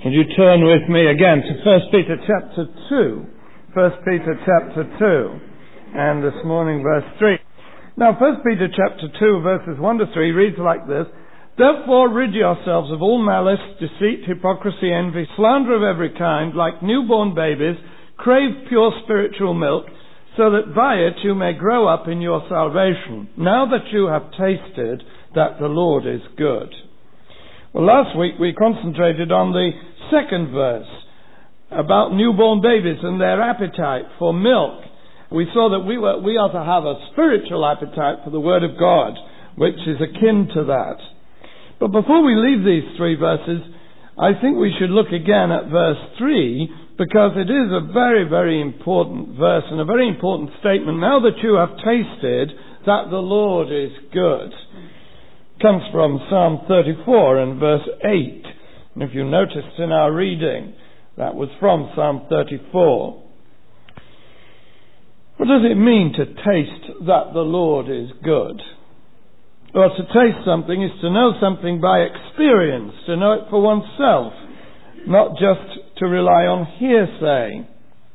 Would you turn with me again to 1 Peter chapter 2? 1 Peter chapter 2, and this morning verse 3. Now 1 Peter chapter 2 verses 1 to 3 reads like this: Therefore rid yourselves of all malice, deceit, hypocrisy, envy, slander of every kind. Like newborn babies, crave pure spiritual milk, so that by it you may grow up in your salvation, now that you have tasted that the Lord is good. Well, last week we concentrated on the second verse about newborn babies and their appetite for milk. We saw that we are to have a spiritual appetite for the Word of God, which is akin to that. But before we leave these three verses, I think we should look again at verse 3, because it is a very, very important verse and a very important statement. Now that you have tasted that the Lord is good. Comes from Psalm 34 and verse 8. And if you noticed in our reading, that was from Psalm 34. What does it mean to taste that the Lord is good? Well, to taste something is to know something by experience, to know it for oneself, not just to rely on hearsay.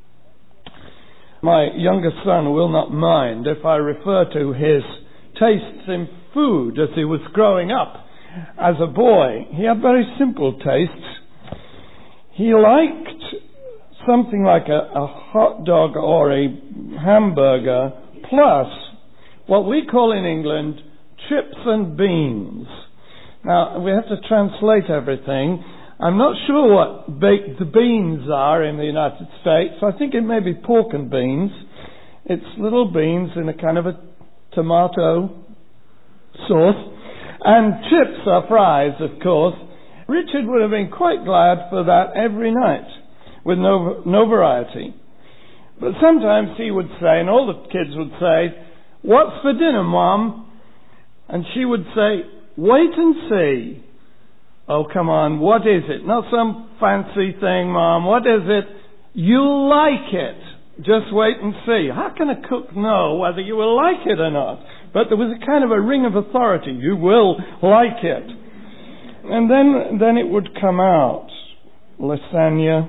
My younger son will not mind if I refer to his tastes in food as he was growing up. As a boy, he had very simple tastes. He liked something like a hot dog or a hamburger plus what we call in England chips and beans. Now, we have to translate everything. I'm not sure what baked beans are in the United States. I think it may be pork and beans. It's little beans in a kind of a tomato sauce. And chips are fries, of course. Richard would have been quite glad for that every night, with no variety. But sometimes he would say, and all the kids would say, "What's for dinner, Mom?" And she would say, "Wait and see." "Oh, come on, what is it? Not some fancy thing, Mom. What is it? You'll like it. Just wait and see." How can a cook know whether you will like it or not? But there was a kind of a ring of authority. You will like it. And then it would come out. Lasagna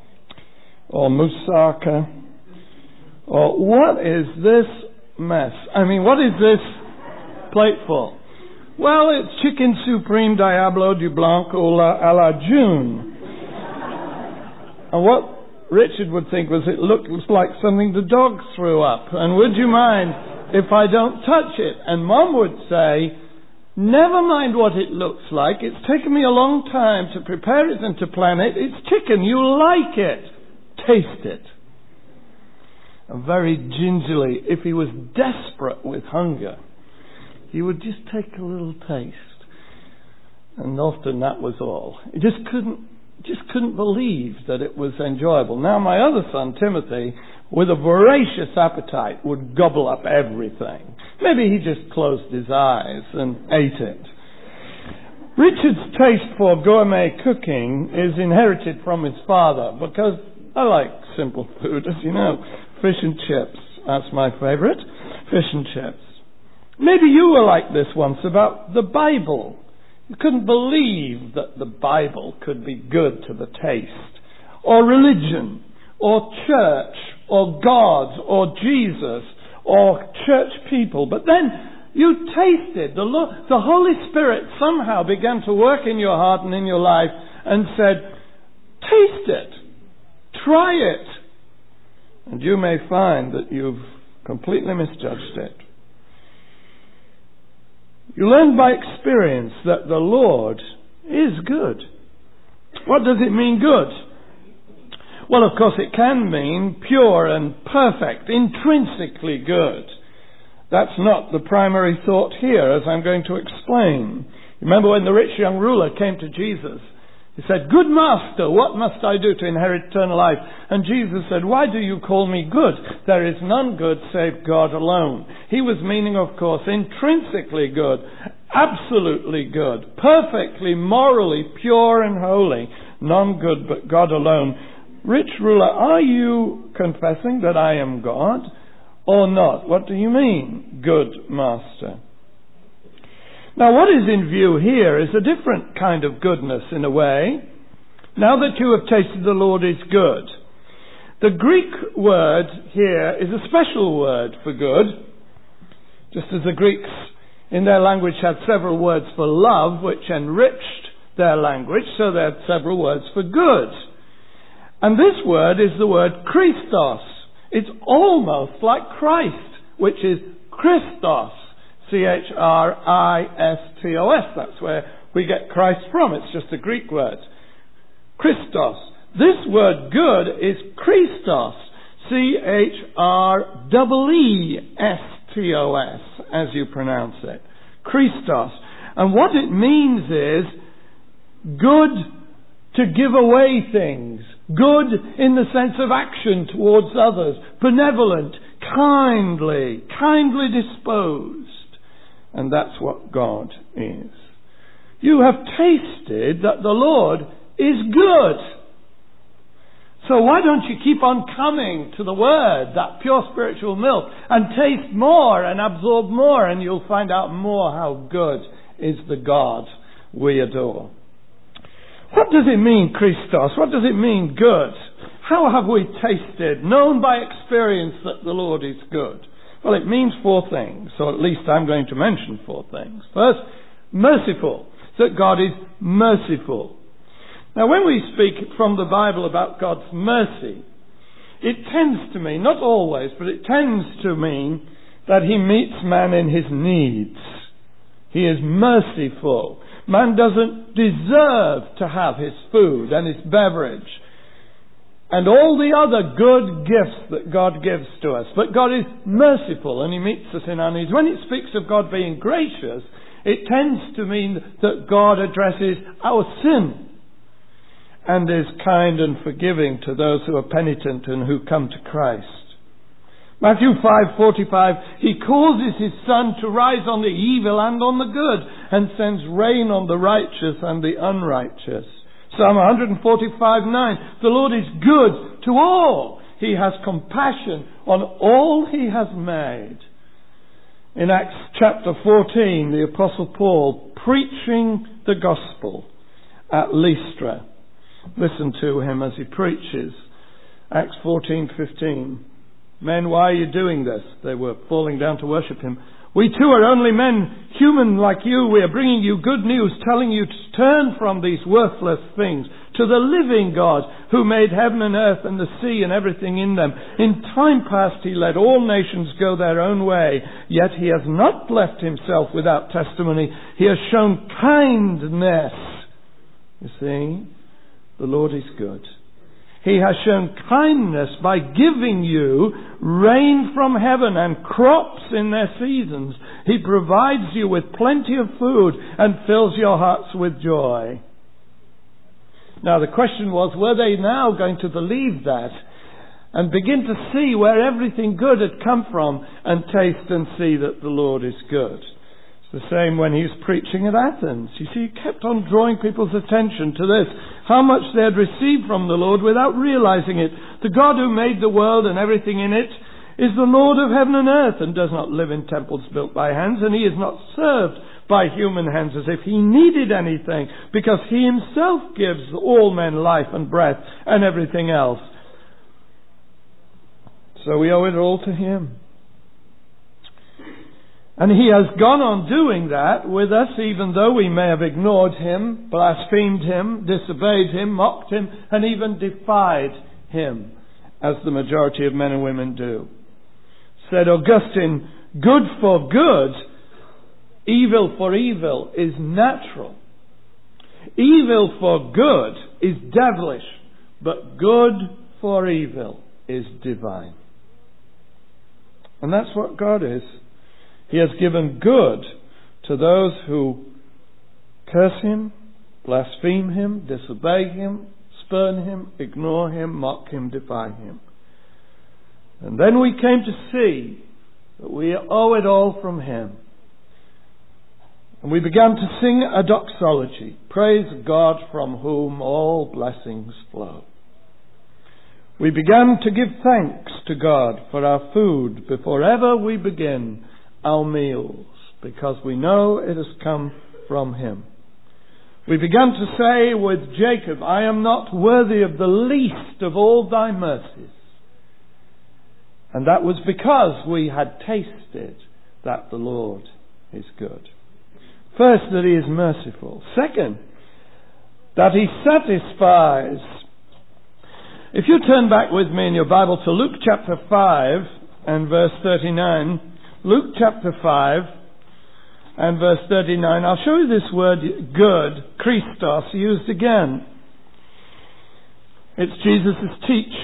or moussaka. Or what is this mess? I mean, what is this plateful? Well, it's chicken supreme Diablo du Blanc à la June. And what Richard would think was it looks like something the dog threw up. And would you mind if I don't touch it? And Mom would say, "Never mind what it looks like. It's taken me a long time to prepare it and to plan it. It's chicken. You'll like it. Taste it." And very gingerly, if he was desperate with hunger, he would just take a little taste. And often that was all. He just couldn't believe that it was enjoyable. Now my other son, Timothy, with a voracious appetite, would gobble up everything. Maybe he just closed his eyes and ate it. Richard's taste for gourmet cooking is inherited from his father, because I like simple food, as you know. Fish and chips, that's my favorite. Fish and chips. Maybe you were like this once about the Bible. You couldn't believe that the Bible could be good to the taste. Or religion, or church, or God, or Jesus, or church people. But then you tasted, the Holy Spirit somehow began to work in your heart and in your life and said, "Taste it, try it." And you may find that you've completely misjudged it. You learn by experience that the Lord is good. What does it mean, good? Well, of course, it can mean pure and perfect, intrinsically good. That's not the primary thought here, as I'm going to explain. Remember when the rich young ruler came to Jesus? He said, "Good master, what must I do to inherit eternal life?" And Jesus said, "Why do you call me good? There is none good save God alone." He was meaning, of course, intrinsically good, absolutely good, perfectly, morally pure and holy, none good but God alone. Rich ruler, are you confessing that I am God or not? What do you mean, good master? Now, what is in view here is a different kind of goodness in a way. Now that you have tasted the Lord is good. The Greek word here is a special word for good, just as the Greeks in their language had several words for love, which enriched their language, so they had several words for good. And this word is the word Christos. It's almost like Christ, which is Christos. Christos. That's where we get Christ from. It's just a Greek word. Christos. This word good is Christos. Chriseestos, as you pronounce it. Christos. And what it means is good to give away things. Good in the sense of action towards others. Benevolent, kindly disposed. And that's what God is. You have tasted that the Lord is good. So why don't you keep on coming to the Word, that pure spiritual milk, and taste more and absorb more, and you'll find out more how good is the God we adore. What does it mean, Christos? What does it mean, good? How have we tasted, known by experience that the Lord is good? Well, it means four things, or at least I'm going to mention four things. First, merciful, that God is merciful. Now, when we speak from the Bible about God's mercy, it tends to mean, not always, but it tends to mean that He meets man in his needs. He is merciful. Man doesn't deserve to have his food and his beverage and all the other good gifts that God gives to us. But God is merciful and He meets us in our needs. When it speaks of God being gracious, it tends to mean that God addresses our sin and is kind and forgiving to those who are penitent and who come to Christ. Matthew 5:45, He causes His sun to rise on the evil and on the good, and sends rain on the righteous and the unrighteous. Psalm 145:9, the Lord is good to all. He has compassion on all He has made. In Acts chapter 14, the Apostle Paul preaching the gospel at Lystra. Listen to him as he preaches. Acts 14:15. Men, why are you doing this? They were falling down to worship him. We too are only men, human like you. We are bringing you good news, telling you to turn from these worthless things to the living God who made heaven and earth and the sea and everything in them. In time past He let all nations go their own way, yet He has not left Himself without testimony. He has shown kindness. You see, the Lord is good. He has shown kindness by giving you rain from heaven and crops in their seasons. He provides you with plenty of food and fills your hearts with joy. Now the question was, were they now going to believe that and begin to see where everything good had come from and taste and see that the Lord is good? The same when he was preaching at Athens. You see, he kept on drawing people's attention to this. How much they had received from the Lord without realizing it. The God who made the world and everything in it is the Lord of heaven and earth and does not live in temples built by hands, and He is not served by human hands as if He needed anything, because He Himself gives all men life and breath and everything else. So we owe it all to Him. And He has gone on doing that with us, even though we may have ignored Him, blasphemed Him, disobeyed Him, mocked Him, and even defied Him, as the majority of men and women do. Said Augustine, good for good, evil for evil is natural. Evil for good is devilish, but good for evil is divine. And that's what God is. He has given good to those who curse Him, blaspheme Him, disobey Him, spurn Him, ignore Him, mock Him, defy Him. And then we came to see that we owe it all from Him. And we began to sing a doxology. Praise God from whom all blessings flow. We began to give thanks to God for our food before ever we begin our meals, because we know it has come from Him. We began to say with Jacob, I am not worthy of the least of all thy mercies. And that was because we had tasted that the Lord is good. First, that he is merciful. Second, that he satisfies. If you turn back with me in your Bible to Luke chapter 5 and verse 39, Luke chapter 5 and verse 39, I'll show you this word good, Christos, used again. It's Jesus'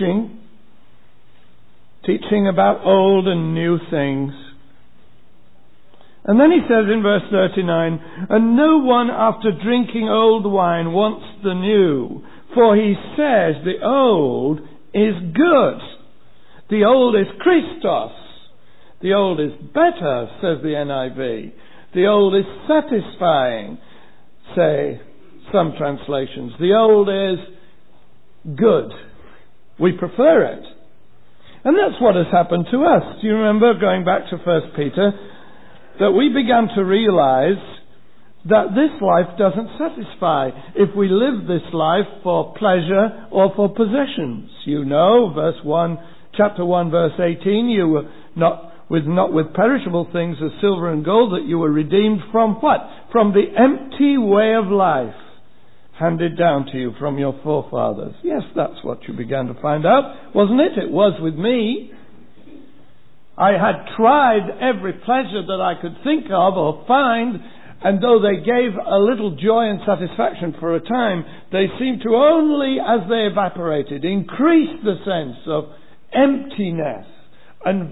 teaching about old and new things. And then he says in verse 39, and no one after drinking old wine wants the new, for he says the old is good. The old is Christos. The old is better, says the NIV. The old is satisfying, say some translations. The old is good. We prefer it. And that's what has happened to us. Do you remember, going back to 1 Peter, that we began to realize that this life doesn't satisfy if we live this life for pleasure or for possessions. You know, chapter 1, verse 18, you were not with perishable things as silver and gold, that you were redeemed from what? From the empty way of life handed down to you from your forefathers. Yes, that's what you began to find out, wasn't it? It was with me. I had tried every pleasure that I could think of or find, and though they gave a little joy and satisfaction for a time, they seemed to only, as they evaporated, increase the sense of emptiness and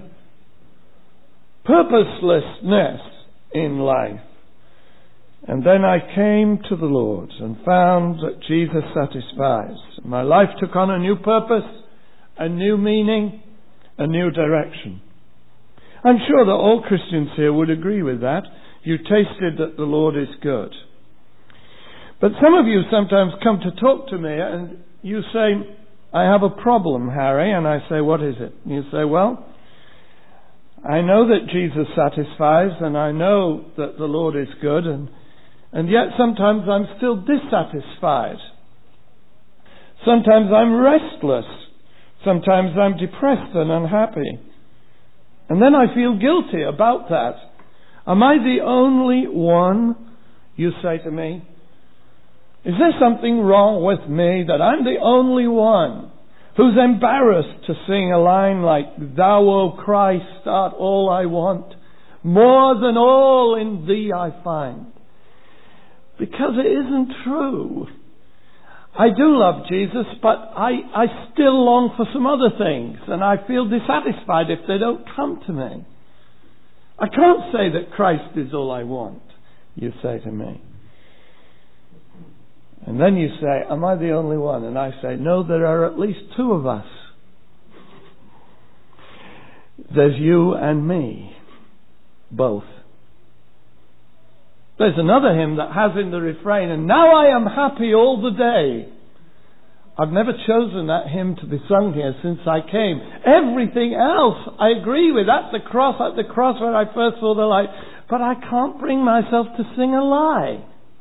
purposelessness in life. And then I came to the Lord and found that Jesus satisfies. My life took on a new purpose, a new meaning, a new direction. I'm sure that all Christians here would agree with that. You tasted that the Lord is good. But some of you sometimes come to talk to me and you say, I have a problem, Harry. And I say, what is it? And you say, well, I know that Jesus satisfies and I know that the Lord is good, and yet sometimes I'm still dissatisfied. Sometimes I'm restless. Sometimes I'm depressed and unhappy. And then I feel guilty about that. Am I the only one, you say to me? Is there something wrong with me that I'm the only one who's embarrassed to sing a line like, Thou, O Christ, art all I want, more than all in Thee I find? Because it isn't true. I do love Jesus, but I still long for some other things, and I feel dissatisfied if they don't come to me. I can't say that Christ is all I want, you say to me. And then you say, am I the only one? And I say, no, there are at least two of us. There's you and me. Both. There's another hymn that has in the refrain, and now I am happy all the day. I've never chosen that hymn to be sung here since I came. Everything else I agree with. At the cross where I first saw the light. But I can't bring myself to sing a lie.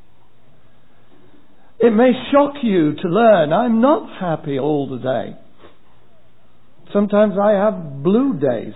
It may shock you to learn I'm not happy all the day. Sometimes I have blue days.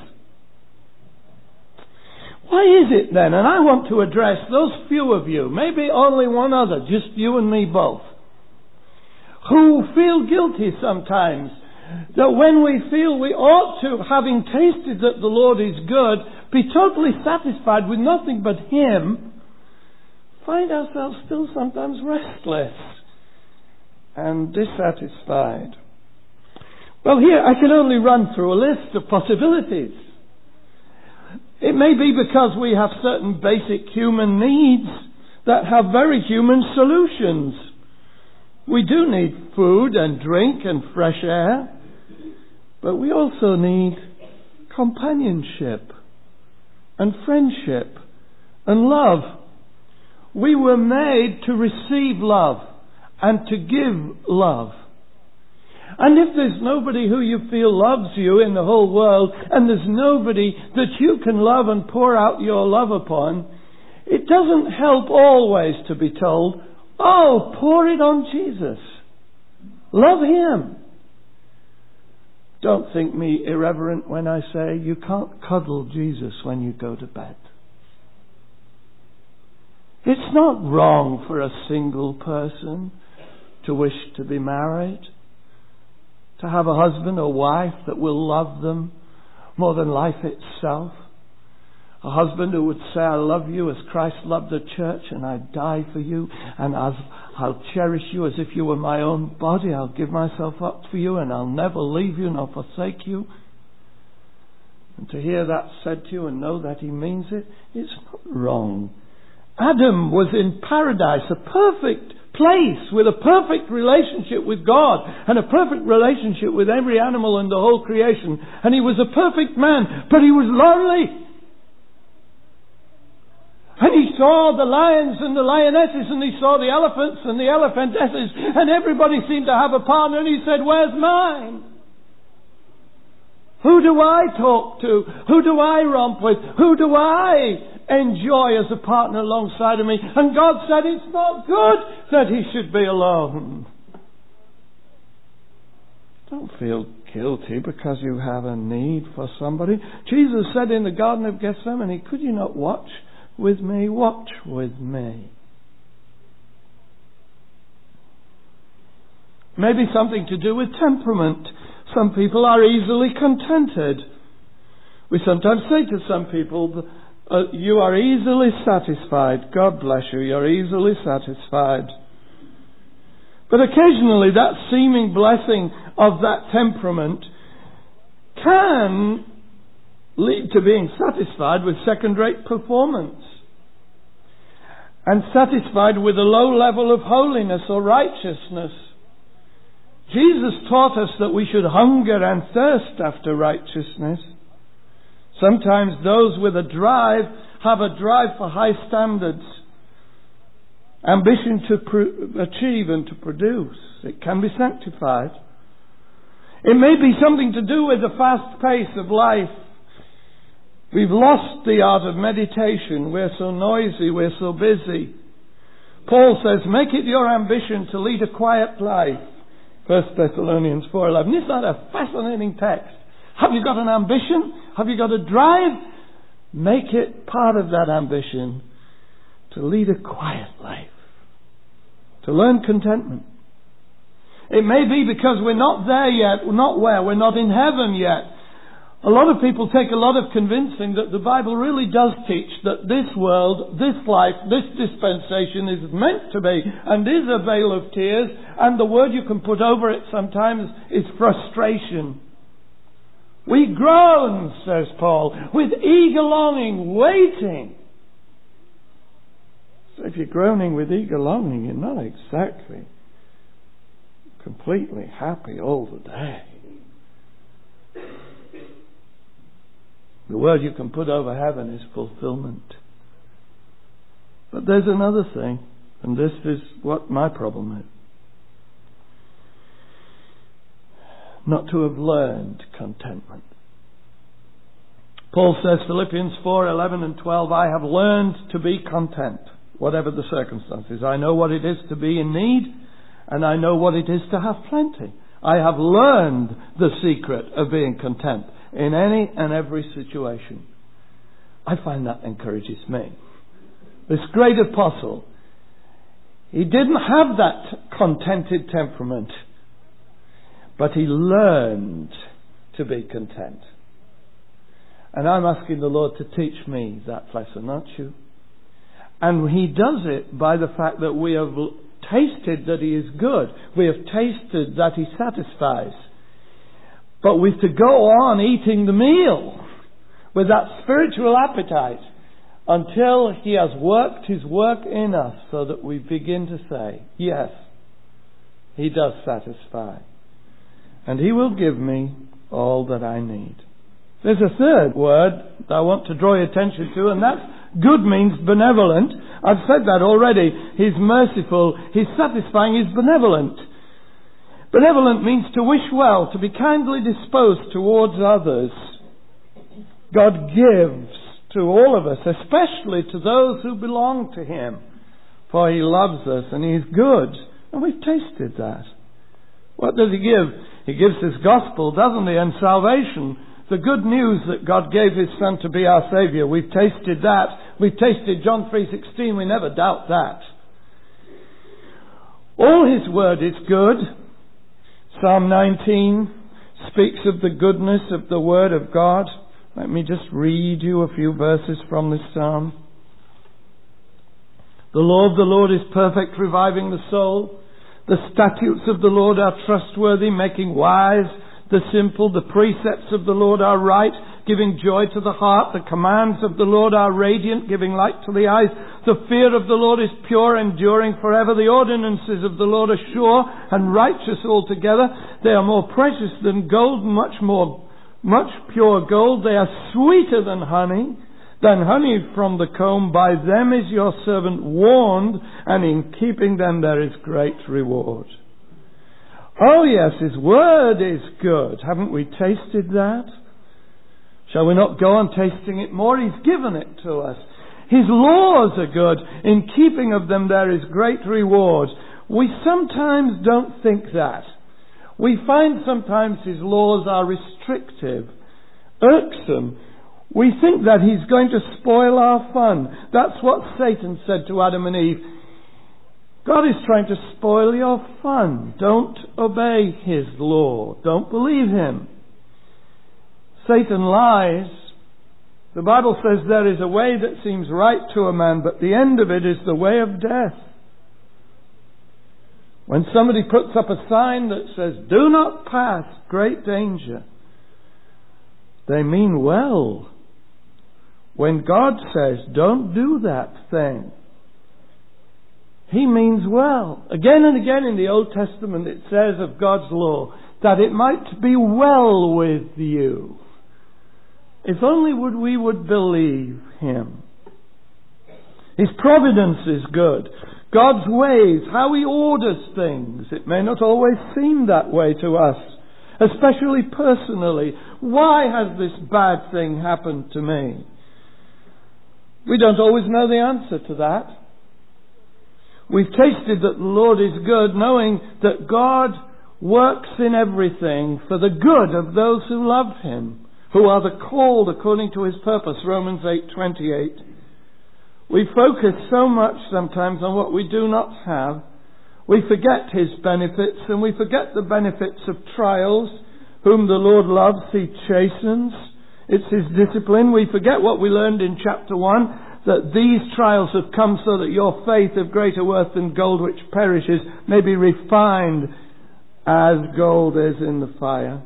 Why is it then, and I want to address those few of you, maybe only one other, just you and me both, who feel guilty sometimes that when we feel we ought to, having tasted that the Lord is good, be totally satisfied with nothing but Him, find ourselves still sometimes restless and dissatisfied. Well, here I can only run through a list of possibilities. It may be because we have certain basic human needs that have very human solutions. We do need food and drink and fresh air, but we also need companionship and friendship and love. We were made to receive love and to give love. And if there's nobody who you feel loves you in the whole world, and there's nobody that you can love and pour out your love upon, it doesn't help always to be told, Oh, pour it on Jesus. Love Him. Don't think me irreverent when I say you can't cuddle Jesus when you go to bed. It's not wrong for a single person to wish to be married, to have a husband or wife that will love them more than life itself. A husband who would say, I love you as Christ loved the church and I die for you, and I'll cherish you as if you were my own body. I'll give myself up for you and I'll never leave you nor forsake you. And to hear that said to you and know that He means it, it's not wrong. Adam was in paradise, a perfect place with a perfect relationship with God and a perfect relationship with every animal in the whole creation. And he was a perfect man, but he was lonely. And he saw the lions and the lionesses, and he saw the elephants and the elephantesses, and everybody seemed to have a partner, and he said, where's mine? Who do I talk to? Who do I romp with? Who do I enjoy as a partner alongside of me? And God said it's not good that he should be alone. Don't feel guilty because you have a need for somebody. Jesus said in the Garden of Gethsemane, could you not watch with me? Watch with me. Maybe something to do with temperament. Some people are easily contented. We sometimes say to some people, you are easily satisfied. God bless you, you're easily satisfied. But occasionally that seeming blessing of that temperament can lead to being satisfied with second-rate performance and satisfied with a low level of holiness or righteousness. Jesus taught us that we should hunger and thirst after righteousness. Sometimes those with a drive have a drive for high standards, ambition to achieve and to produce. It can be sanctified. It may be something to do with the fast pace of life. We've lost the art of meditation. We're so noisy, we're so busy. Paul says, make it your ambition to lead a quiet life. 1 Thessalonians 4:11. Isn't that a fascinating text? Have you got an ambition? Have you got a drive? Make it part of that ambition to lead a quiet life, to learn contentment. It may be because we're not there yet, we're not in heaven yet. A lot of people take a lot of convincing that the Bible really does teach that this world, this life, this dispensation is meant to be and is a vale of tears, and the word you can put over it sometimes is frustration. We groan, says Paul, with eager longing, waiting. So if you're groaning with eager longing, you're not exactly completely happy all the day. The word you can put over heaven is fulfillment. But there's another thing, and this is what my problem is. Not to have learned contentment. Paul says, Philippians 4:11 and 12, I have learned to be content, whatever the circumstances. I know what it is to be in need, and I know what it is to have plenty. I have learned the secret of being content in any and every situation. I find that encourages me. This great apostle, he didn't have that contented temperament, but he learned to be content. And I'm asking the Lord to teach me that lesson, aren't you? And he does it by the fact that we have tasted that he is good. We have tasted that he satisfies. But we've to go on eating the meal with that spiritual appetite until he has worked his work in us so that we begin to say, yes, he does satisfy. And he will give me all that I need. There's a third word that I want to draw your attention to, and that's good means benevolent. I've said that already. He's merciful, he's satisfying, he's benevolent. Benevolent means to wish well, to be kindly disposed towards others. God gives to all of us, especially to those who belong to him. for he loves us and he is good. And we've tasted that. What does he give? He gives his gospel, doesn't he? And salvation. The good news that God gave his Son to be our Saviour. We've tasted that. We've tasted John 3:16. We never doubt that. All his word is good. Psalm 19 speaks of the goodness of the word of God. Let me just read you a few verses from this psalm. The law of the Lord is perfect, reviving the soul. The statutes of the Lord are trustworthy, making wise the simple. The precepts of the Lord are right, giving joy to the heart. The commands of the Lord are radiant, giving light to the eyes. The fear of the Lord is pure, enduring forever. The ordinances of the Lord are sure and righteous altogether. They are more precious than gold, much pure gold. They are sweeter than honey from the comb. By them is your servant warned, and in keeping them there is great reward. Oh yes, his word is good. Haven't we tasted that? Shall we not go on tasting it more? He's given it to us. His laws are good. In keeping of them there is great reward. We sometimes don't think that. We find sometimes his laws are restrictive, irksome. We think that he's going to spoil our fun. That's what Satan said to Adam and Eve. God is trying to spoil your fun. Don't obey his law. Don't believe him. Satan lies. The Bible says there is a way that seems right to a man, but the end of it is the way of death. When somebody puts up a sign that says, "Do not pass, great danger," they mean well. When God says, "Don't do that thing," he means well. Again and again in the Old Testament it says of God's law that it might be well with you. If only we would believe him. His providence is good. God's ways, how he orders things. It may not always seem that way to us, especially personally. Why has this bad thing happened to me? We don't always know the answer to that. We've tasted that the Lord is good, knowing that God works in everything for the good of those who love him, who are the called according to his purpose, Romans 8:28. We focus so much sometimes on what we do not have. We forget his benefits, and we forget the benefits of trials. Whom the Lord loves, he chastens. It's his discipline. We forget what we learned in chapter 1, that these trials have come so that your faith of greater worth than gold which perishes may be refined as gold is in the fire.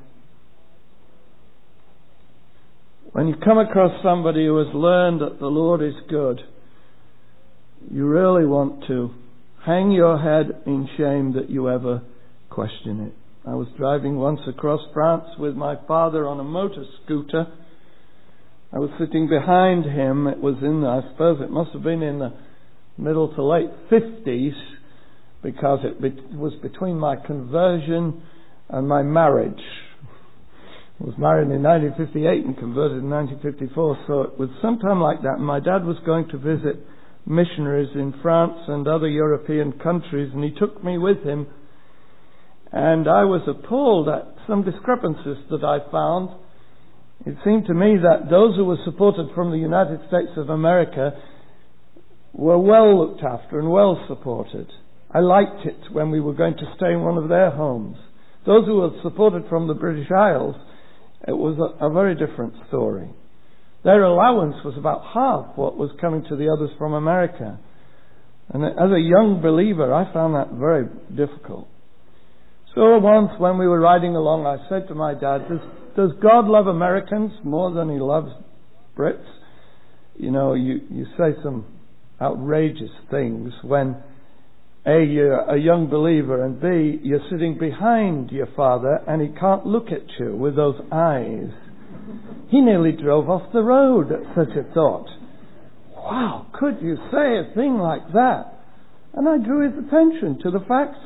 When you come across somebody who has learned that the Lord is good, you really want to hang your head in shame that you ever question it. I was driving once across France with my father on a motor scooter. I was sitting behind him. It was I suppose it must have been in the middle to late 50s, because it was between my conversion and my marriage. I was married in 1958 and converted in 1954, so it was sometime like that. And my dad was going to visit missionaries in France and other European countries, and he took me with him. And I was appalled at some discrepancies that I found. It seemed to me that those who were supported from the United States of America were well looked after and well supported. I liked it when we were going to stay in one of their homes. Those who were supported from the British Isles, it was a very different story. Their allowance was about half what was coming to the others from America. And as a young believer, I found that very difficult. So once when we were riding along, I said to my dad, does God love Americans more than he loves Brits? You know, you say some outrageous things when A, you're a young believer, and B, you're sitting behind your father and he can't look at you with those eyes. He nearly drove off the road at such a thought. Wow, could you say a thing like that? And I drew his attention to the facts.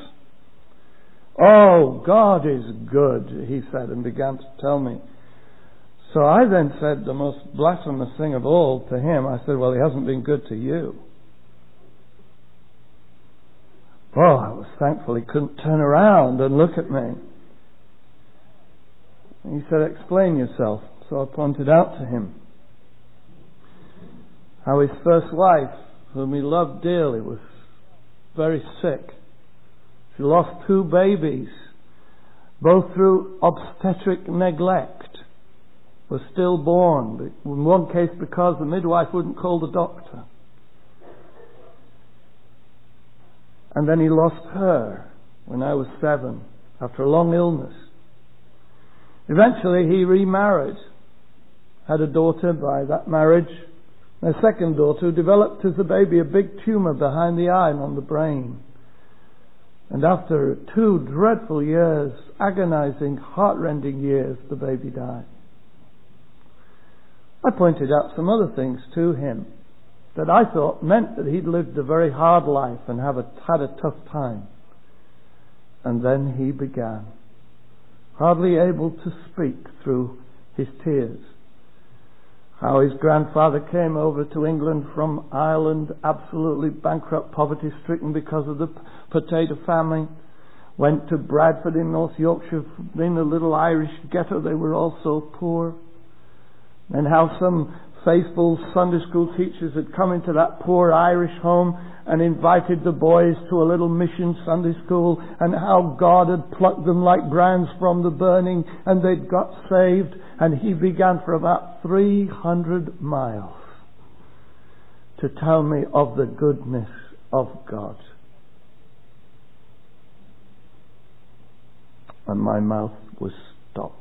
Oh, God is good, he said, and began to tell me. So I then said the most blasphemous thing of all to him. I said, well, he hasn't been good to you. Oh, I was thankful he couldn't turn around and look at me. He said, "Explain yourself." So I pointed out to him how his first wife, whom he loved dearly, was very sick. She lost 2 babies, both through obstetric neglect, were stillborn. In one case because the midwife wouldn't call the doctor. And then he lost her when I was 7, after a long illness. Eventually he remarried, had a daughter by that marriage, and a second daughter who developed as a baby a big tumour behind the eye and on the brain. And after 2 dreadful years, agonizing, heart-rending years, the baby died. I pointed out some other things to him that I thought meant that he'd lived a very hard life and had a tough time. And then he began, hardly able to speak through his tears, how his grandfather came over to England from Ireland, absolutely bankrupt, poverty-stricken because of the potato famine, went to Bradford in North Yorkshire, in a little Irish ghetto. They were all so poor. And how some faithful Sunday school teachers had come into that poor Irish home and invited the boys to a little mission Sunday school, and how God had plucked them like brands from the burning, and they'd got saved. And he began for about 300 miles to tell me of the goodness of God. And my mouth was stopped.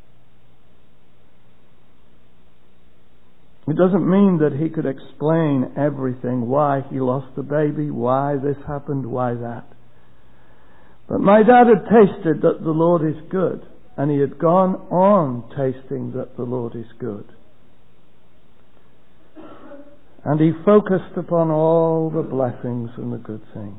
It doesn't mean that he could explain everything, why he lost the baby, why this happened, why that. But my dad had tasted that the Lord is good, and he had gone on tasting that the Lord is good. And he focused upon all the blessings and the good things.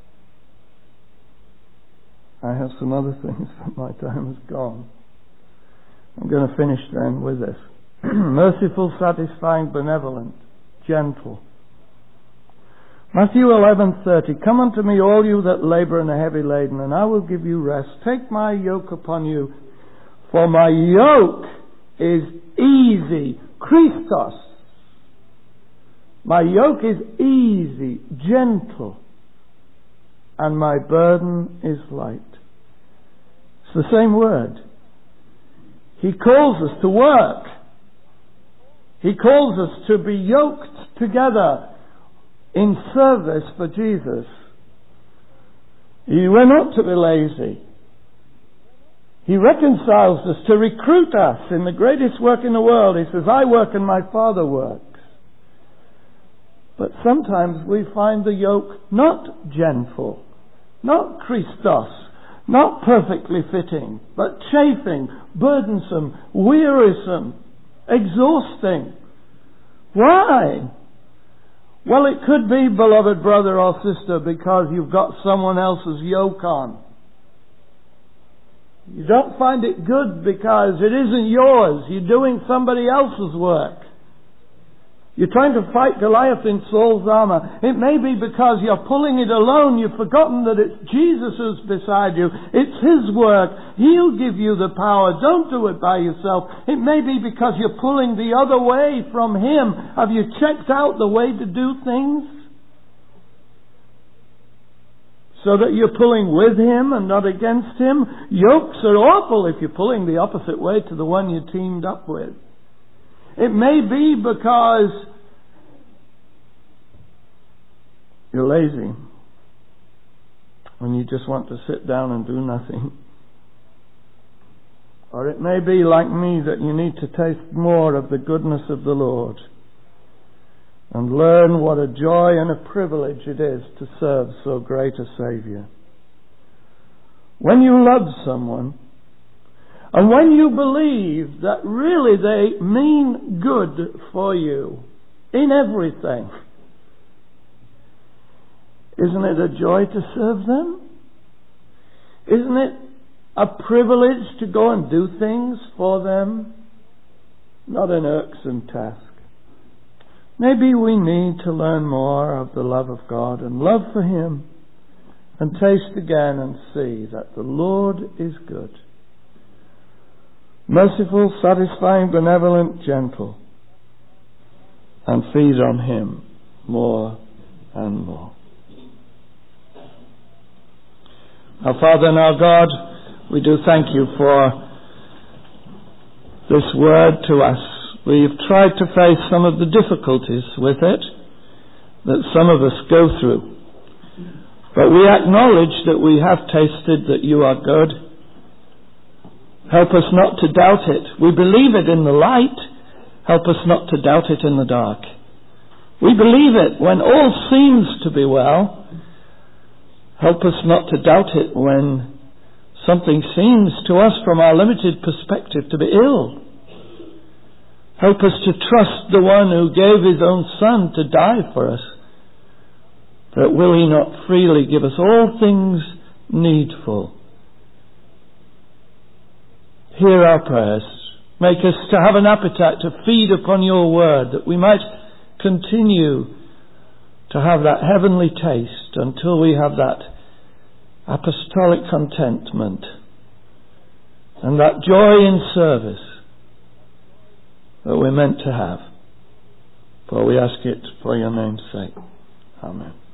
I have some other things, but my time has gone. I'm going to finish then with this. Merciful, satisfying, benevolent, gentle. Matthew 11:30. Come unto me, all you that labour and are heavy laden, and I will give you rest. Take my yoke upon you, for my yoke is easy. Christos. My yoke is easy, gentle, and my burden is light. It's the same word. He calls us to work. He calls us to be yoked together in service for Jesus. We're not to be lazy. He reconciles us to recruit us in the greatest work in the world. He says, I work and my Father works. But sometimes we find the yoke not gentle, not Christos, not perfectly fitting, but chafing, burdensome, wearisome, exhausting. Why? Well, it could be, beloved brother or sister, because you've got someone else's yoke on. You don't find it good because it isn't yours. You're doing somebody else's work. You're trying to fight Goliath in Saul's armor. It may be because you're pulling it alone. You've forgotten that it's Jesus who's beside you. It's His work. He'll give you the power. Don't do it by yourself. It may be because you're pulling the other way from Him. Have you checked out the way to do things? So that you're pulling with Him and not against Him. Yokes are awful if you're pulling the opposite way to the one you teamed up with. It may be because you're lazy and you just want to sit down and do nothing. Or it may be like me that you need to taste more of the goodness of the Lord and learn what a joy and a privilege it is to serve so great a Saviour. When you love someone, and when you believe that really they mean good for you in everything, isn't it a joy to serve them? Isn't it a privilege to go and do things for them? Not an irksome task. Maybe we need to learn more of the love of God and love for Him and taste again and see that the Lord is good. Merciful, satisfying, benevolent, gentle, and feed on Him more and more. Our Father and our God, we do thank you for this word to us. We've tried to face some of the difficulties with it that some of us go through. But we acknowledge that we have tasted that you are good. Help us not to doubt it. We believe it in the light. Help us not to doubt it in the dark. We believe it when all seems to be well. Help us not to doubt it when something seems to us from our limited perspective to be ill. Help us to trust the one who gave his own Son to die for us. But will he not freely give us all things needful? Hear our prayers. Make us to have an appetite to feed upon your word, that we might continue to have that heavenly taste until we have that apostolic contentment and that joy in service that we're meant to have. For we ask it for your name's sake. Amen.